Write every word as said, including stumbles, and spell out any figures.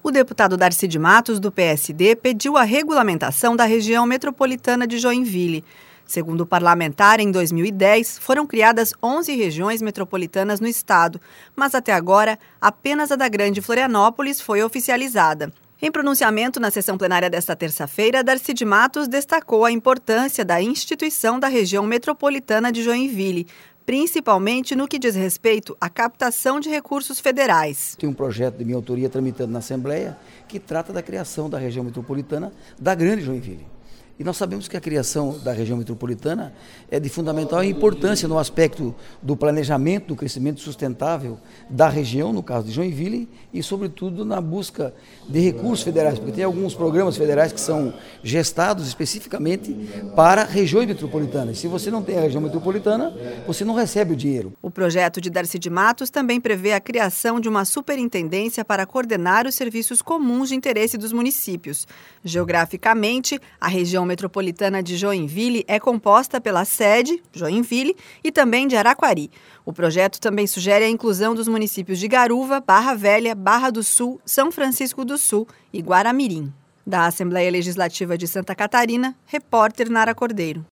O deputado Darcy de Matos, do P S D, pediu a regulamentação da região metropolitana de Joinville. Segundo o parlamentar, em dois mil e dez, foram criadas onze regiões metropolitanas no estado, mas até agora, apenas a da Grande Florianópolis foi oficializada. Em pronunciamento na sessão plenária desta terça-feira, Darcy de Matos destacou a importância da instituição da região metropolitana de Joinville, principalmente no que diz respeito à captação de recursos federais. Tem um projeto de minha autoria tramitando na Assembleia que trata da criação da região metropolitana da Grande Joinville. E nós sabemos que a criação da região metropolitana é de fundamental importância no aspecto do planejamento, do crescimento sustentável da região, no caso de Joinville, e sobretudo na busca de recursos federais, porque tem alguns programas federais que são gestados especificamente para regiões metropolitanas. Se você não tem a região metropolitana, você não recebe o dinheiro. O projeto de Darcy de Matos também prevê a criação de uma superintendência para coordenar os serviços comuns de interesse dos municípios. Geograficamente, a região metropolitana de Joinville é composta pela sede, Joinville, e também de Araquari. O projeto também sugere a inclusão dos municípios de Garuva, Barra Velha, Barra do Sul, São Francisco do Sul e Guaramirim. Da Assembleia Legislativa de Santa Catarina, repórter Nara Cordeiro.